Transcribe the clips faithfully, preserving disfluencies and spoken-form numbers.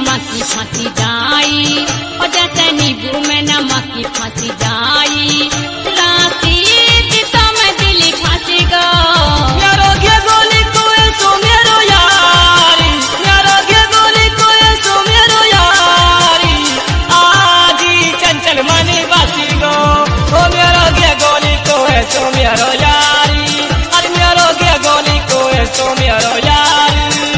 नमक की फांसी जाई, और जैसे नींबू में नमक की फांसी जाई, राती दिता में दिली फांसी गो। यारो के गोली को सो मेरो यारी, यारो के गोली को सो मेरो यारी, आजी चंचल मनी बासी गो। ओ मेरो के गोली को सो मेरो यारी, अरे मेरो के गोली को सो मेरो यारी।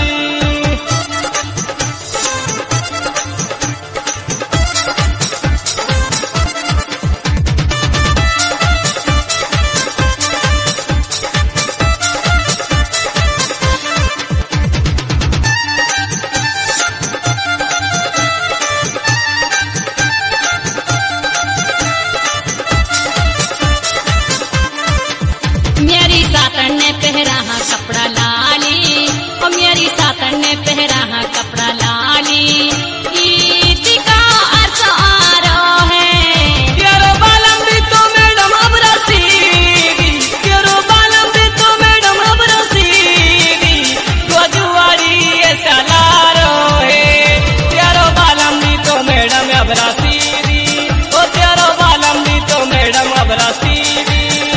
मेरी सातन ने पहरा हा कपड़ा लाली, और मेरी सातन ने पहरा हा कपड़ा लाली, ईद का अर्थ आ रहा है। तेरो बालम भी तो मैडम अब रसीदी, तेरो बालम भी तो मैडम अब रसीदी, गोजुआरी ऐसा लारो है। तेरो बालम भी तो मैडम अब रसीदी, ओ तेरो बालम भी तो मैडम अब रसीदी।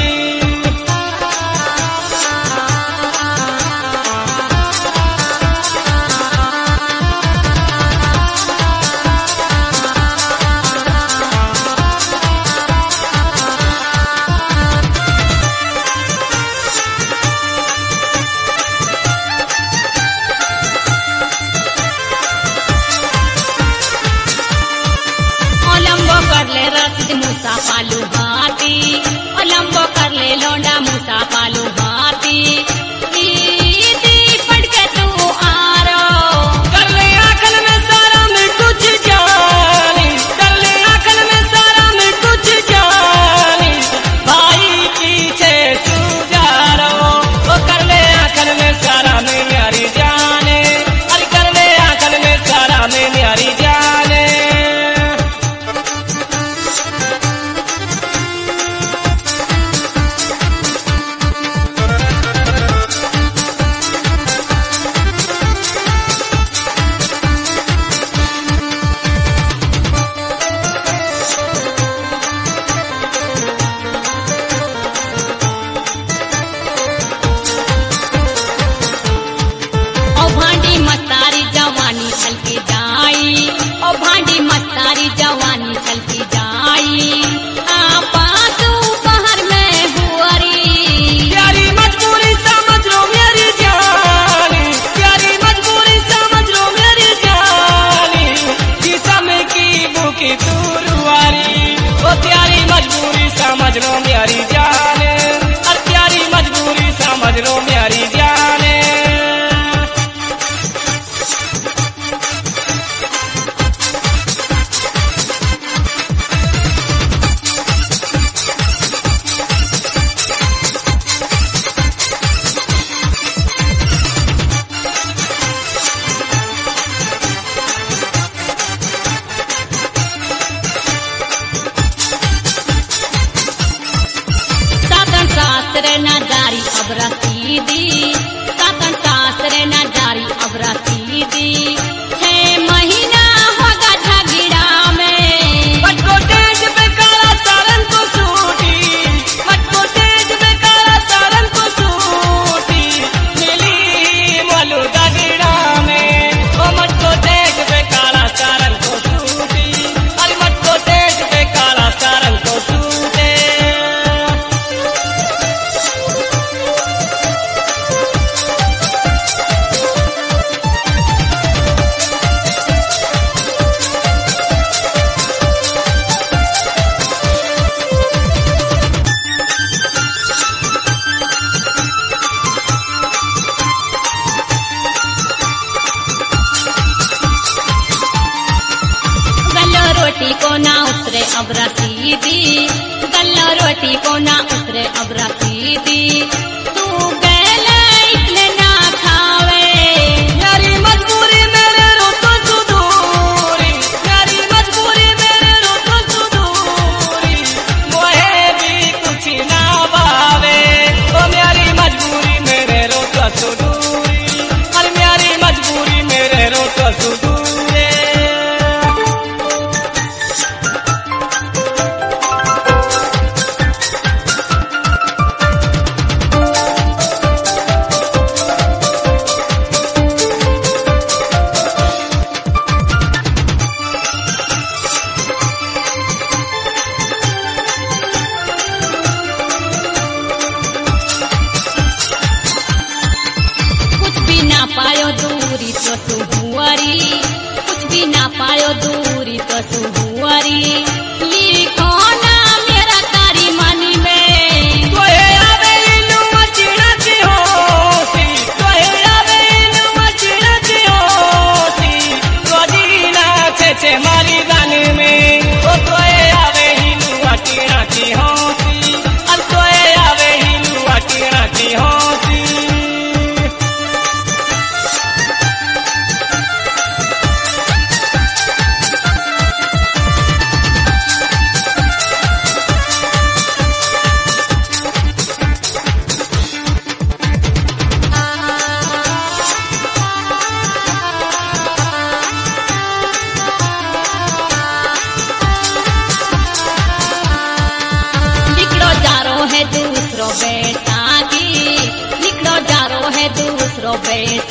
लंबो कर ले रसीद मूसा पालू हाथी, और लंबो कर ले लौंडा मूसा पालू हाथी, ईदी पढ़ के तू आ रो। कर ले आंखल में सारा में कुछ जानी, कर ले आंखल में सारा में कुछ जानी, भाई पीछे तू जा रो। ओ कर ले आंखल में सारा में न्यारी जाने, अरे कर ले आंखल में सारा में न्यारी जाने। और भांडी मस्तारी जवानी छलकी जाई, और भांडी मस्तारी जवानी छलकी जाई, आपा तू बाहर में हुआरी। प्यारी मजबूरी समझ लो मेरी जानी, प्यारी मजबूरी समझ लो मेरी जानी, किस्म की भूखी तुरवारी। ओ प्यारी मजबूरी समझ लो मेरी जाने, और प्यारी मजबूरी समझ लो मेरी जाने। सातन शास्त्र न जारी अब रसीदी, सातन शास्त्र न जारी अब रसीदी, छह महीना होगा झगड़ा में। मटको तेज पे काला सारन को सूटी, मटको तेज पे काला सारन को सूटी, मिली मलू दगड़ा में। ओ मटको तेज पे काला सारन को सूटी, अरे मटको तेज पे काला सारन को सूटे। गल्लो रोटी को ना उतरे अब रसीदी, गल्लो रोटी को ना उतरे अब रसीदी, तू गैले इसलिए ना खावे। यारी मजबूरी मेरे रो तो सुदूरी, यारी मजबूरी मेरे रो तो सुदूरी, मोहे भी कुछ ना भावे। ओ मेरी मजबूरी मेरे रो तो सुदूरी, अरे मेरी मजबूरी मेरे रो तो सुदूरी। सुहुअरी कुछ भी ना पायो दूरी तो सुहुअरी लिखो ना मेरा तारी मानी में तोहे आवे इनु मचीना की होसी तोहे आवे इनु मचीना की होसी रोजीना छे छे मारी जान में ओ तोहे आवे इनु मचीना की होसी अब तोहे आवे इनु मचीना की होसी निकलो जा रो है दूसरो बेटा की निकलो जा रो है दूसरो बेटा